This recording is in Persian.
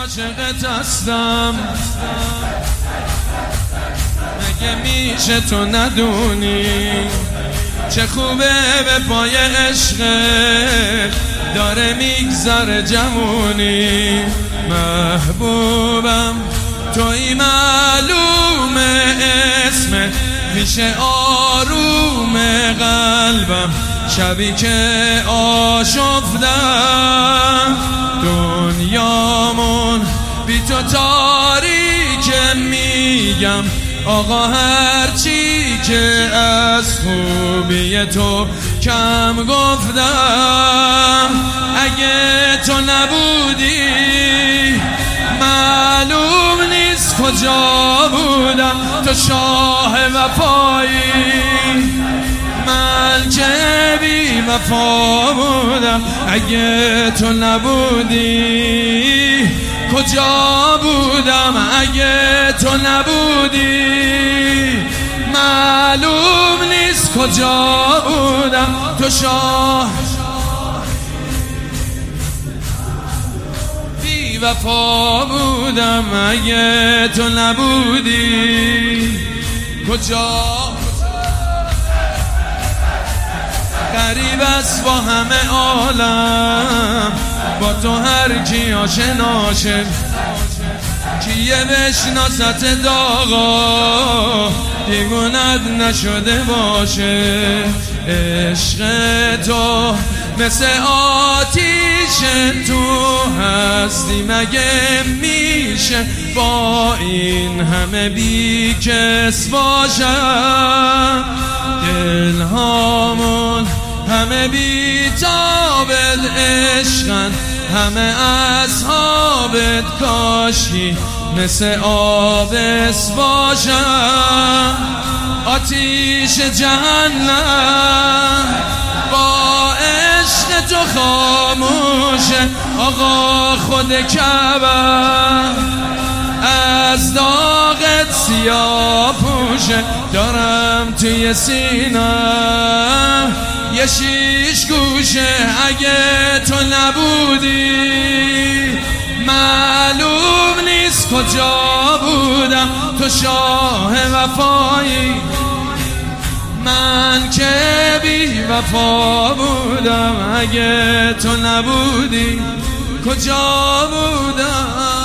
عاشقت هستم، مگه میشه تو ندونی چه خوبه به پای عشق داره میگذره جوونی. محبوبم توی معلومه اسمت میشه آروم قلبم، شبی که آشفتم دنیامون بی تو تاریکه. میگم آقا هرچی که از خوبی تو کم گفتم، اگه تو نبودی معلوم نیست کجا بودم. تو شاه وفایی، من که بی وفا بودم. اگه تو نبودی کجا بودم، اگه تو نبودی معلوم نیست کجا بودم. تو شاه بی وفا بودم، اگه تو نبودی کجا. غریب است با همه عالم، با تو هر کی آشناشه، کیه بشناست داغا دیگونت نشده باشه. عشق تو مثل آتیش تو هستی، مگه میشه با این همه بی کس باشم. دلهامون همه بی تابت عشقن، همه اصحابت کاشی مثل آبس باشم. آتیش جهنم با عشق تو خاموشه، آقا خود کعبه از داغت سیاه پوشه. دارم توی سینم یه شیش گوشه، اگه تو نبودی معلوم نیست کجا بودم. تو شاه وفایی، من که بی وفا بودم. اگه تو نبودی کجا بودم.